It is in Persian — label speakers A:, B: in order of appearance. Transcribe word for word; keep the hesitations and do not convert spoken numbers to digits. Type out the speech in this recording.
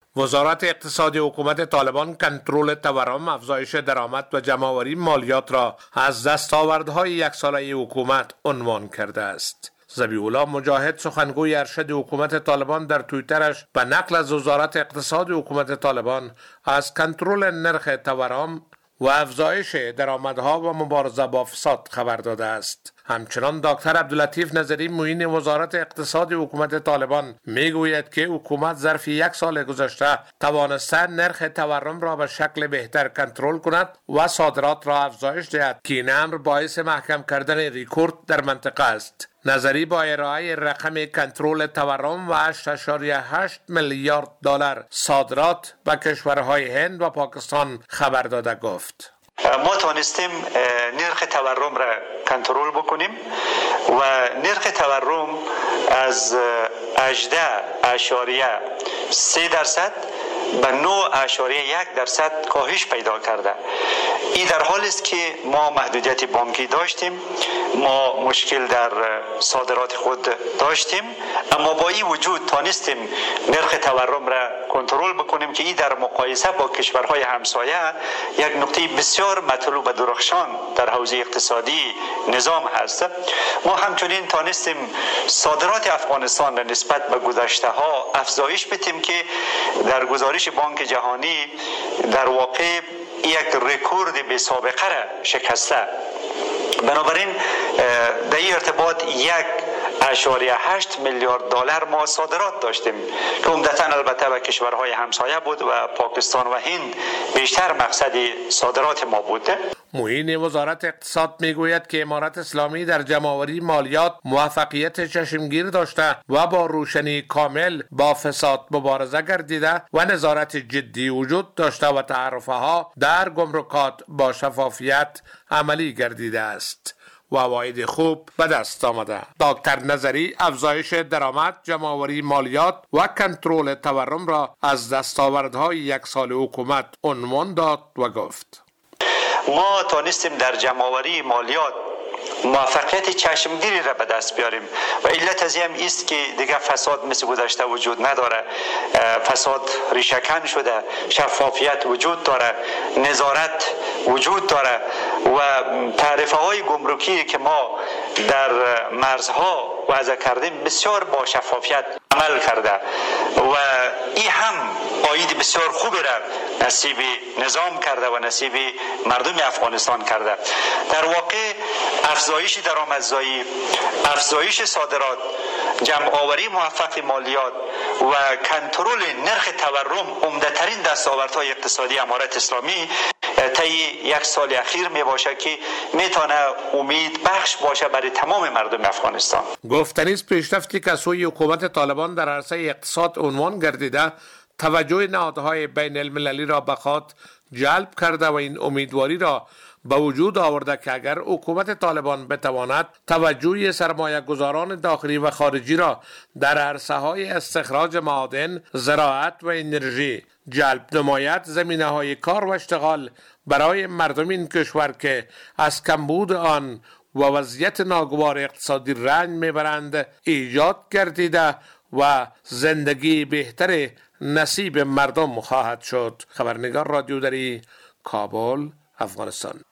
A: وزارت اقتصاد حکومت طالبان کنترل تورم، افزایش درآمد و جمع‌آوری مالیات را از دستاوردهای یک ساله حکومت عنوان کرده است. ذبیح الله مجاهد، سخنگوی ارشد حکومت طالبان، در توییترش به نقل از وزارت اقتصاد حکومت طالبان از کنترل نرخ تورم و افزایش درآمدها و مبارزه با فساد خبر داده است. همچنان دکتر عبداللطیف نظری، معین وزارت اقتصاد حکومت طالبان، میگوید که حکومت ظرف یک سال گذشته توانسته نرخ تورم را به شکل بهتر کنترل کند و صادرات را افزایش دهد که این امر باعث محکم کردن رکورد در منطقه است. نظری با ارائه رقم کنترل تورم و هشت ممیز هشت میلیارد دلار صادرات به کشورهای هند و پاکستان خبر داده گفت:
B: ما توانستیم نرخ تورم را کنترل بکنیم و نرخ تورم از هجده اشاریه سه درصد به نه اشاریه یک درصد کاهش پیدا کرده. این در حالی است که ما محدودیت بانکی داشتیم، ما مشکل در صادرات خود داشتیم، اما با این وجود توانستیم نرخ تورم را کنترل بکنیم که این در مقایسه با کشورهای همسایه یک نقطه بسیار مطلوب و درخشان در حوزه اقتصادی نظام هست. ما همچنین توانستیم صادرات افغانستان را نسبت به گذشته ها افزایش بدیم که در گزارش بانک جهانی در واقع یک رکورد بی سابقه را شکسته. بنابراین در این ارتباط یک اشاریه هشت میلیارد دلار ما صادرات داشتیم که عمدتاً البته به کشورهای همسایه بود و پاکستان و هند بیشتر مقصد صادرات ما بود.
A: معین وزارت اقتصاد میگوید که امارت اسلامی در جمع‌آوری مالیات موفقیت چشمگیر داشته و با روشنی کامل با فساد مبارزه گردیده و نظارت جدی وجود داشته و تعرفه‌ها در گمرکات با شفافیت عملی گردیده است و عواید خوب به دست آمده. دکتر نظری افزایش درآمد، جمع‌آوری مالیات و کنترل تورم را از دستاوردهای یک سال حکومت عنوان داد و گفت:
B: ما توانستیم در جمع‌آوری مالیات موفقیت چشمگیری را به دست بیاریم و علت از این است که دیگه فساد مثل گذشته وجود نداره. فساد ریشه‌کن شده، شفافیت وجود داره، نظارت وجود داره و تعرفه های گمرکی که ما در مرزها وضع کردیم بسیار با شفافیت عمل کرده و این هم عاید بسیار خوبی را نصیب نظام کرده و نصیب مردم افغانستان کرده. در واقع افزایش درآمدزایی، افزایش صادرات، جمع‌آوری موفق مالیات و کنترل نرخ تورم عمده‌ترین دستاوردهای اقتصادی امارت اسلامی طی یک سال اخیر می باشه که میتونه امید بخش باشه برای تمام مردم افغانستان.
A: گفتنی است پیشرفتی که سوی حکومت طالبان در عرصه اقتصاد عنوان گردیده توجه نهادهای بین المللی را به خود جلب کرده و این امیدواری را به وجود آورده که اگر حکومت طالبان بتواند توجه سرمایه گذاران داخلی و خارجی را در عرصه های استخراج معادن، زراعت و انرژی جلب نماید، زمینه های کار و اشتغال برای مردم این کشور که از کمبود آن و وضعیت ناگوار اقتصادی رنج میبرند ایجاد گردیده و زندگی بهتر نصیب مردم خواهد شد. خبرنگار رادیو دری، کابل، افغانستان.